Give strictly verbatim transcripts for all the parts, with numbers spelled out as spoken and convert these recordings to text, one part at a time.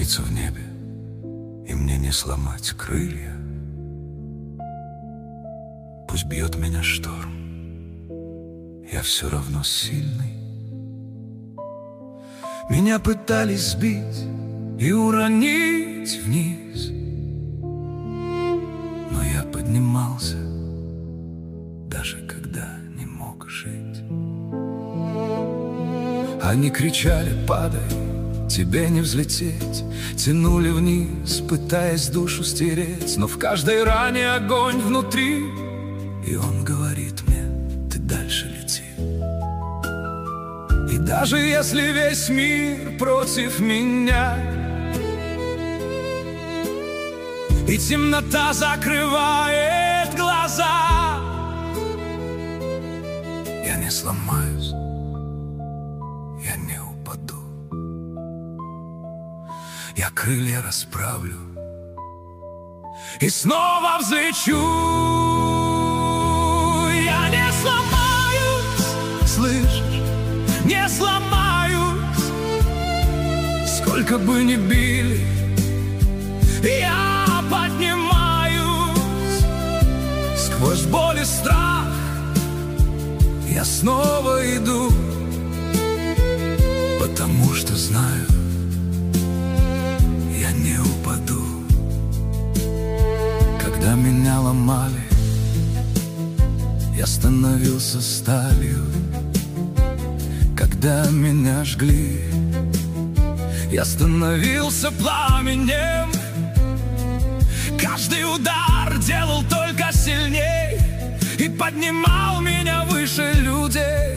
птица в небе, и мне не сломать крылья. Пусть бьет меня шторм, я все равно сильный. Меня пытались сбить и уронить вниз, но я поднимался, даже когда не мог жить. Они кричали: падай, тебе не взлететь. Тянули вниз, пытаясь душу стереть, но в каждой ране огонь внутри, и он говорит мне: ты дальше лети. И даже если весь мир против меня, и темнота закрывает глаза, я не сломаюсь, я не упаду. Я крылья расправлю и снова взлечу. Я не сломаюсь, слышишь, не сломаюсь. Сколько бы ни били, я поднимаюсь. Сквозь боль и страх я снова иду, потому что знаю, я не упаду. Когда меня ломали, я становился сталью. Когда меня жгли, я становился пламенем. Каждый удар делал только сильней и поднимал меня выше людей.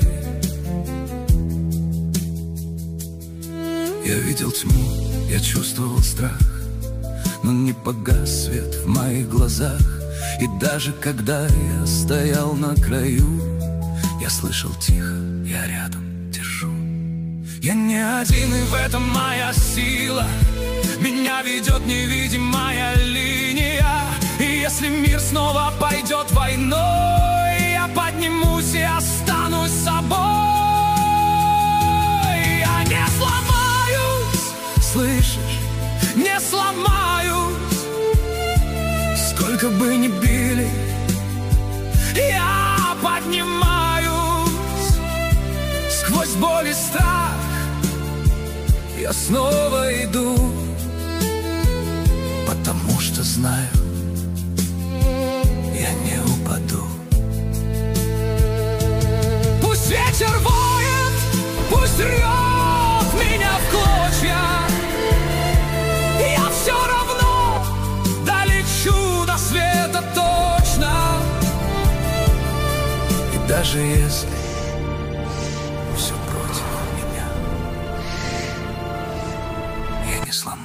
Я видел тьму, я чувствовал страх, но не погас свет в моих глазах. И даже когда я стоял на краю, я слышал тихо: я рядом, держу. Я не один, и в этом моя сила. Меня ведет невидимая линия. И если мир снова пойдет войной, я поднимусь и останусь собой. Я не сломаюсь, слышишь, не сломаюсь. Сколько бы ни били, я поднимаюсь. Сквозь боль и страх я снова иду, потому что знаю, я не упаду. Пусть ветер воет, пусть рвет меня в клочья, я все равно долечу до света точно. И даже если все против меня, я не сломаюсь.